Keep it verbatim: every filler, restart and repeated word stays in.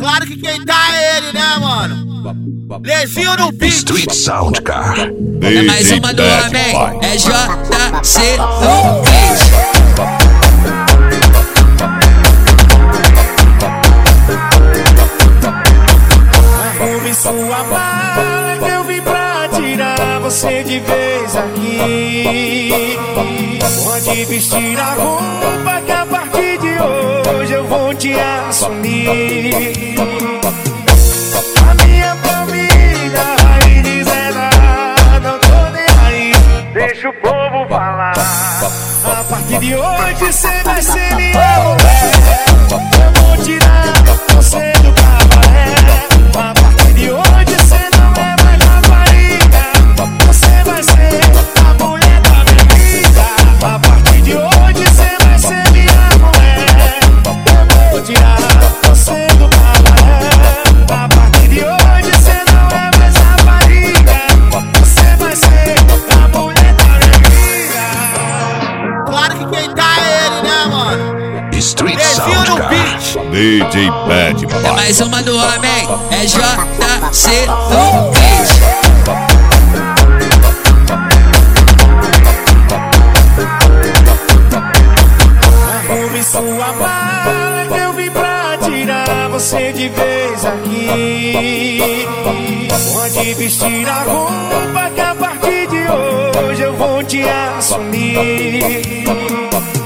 Claro que quem tá é ele, né, mano? Lezinho no beat. Street Sound, cara. É mais uma do homem, é J C no beat. Ouve sua mala que eu vim pra tirar você de vez aqui. Pode vestir a roupa que a partir de hoje eu vou te assumir. A minha família aí dizendo não tô nem aí, deixa o povo falar. A partir de hoje cê vai ser minha mulher. Eu vou tirar você do cabaré. A partir de hoje cê não é mais rapariga, você vai ser a mulher da minha vida. A partir de hoje cê vai ser minha mulher. Eu vou tirar você do cabaré. A partir de hoje cê não é mais rapariga, você vai ser a mulher da minha vida. Claro que quem tá é ele, né, mano? Street Lezinho Sound, no cara. beat. D J Bad É Boy. mais uma do homem, é J C no beat. Ouve sua mala que eu vim pra tirar você de vez aqui. Pode vestir a roupa que a partir de hoje eu vou te assumir.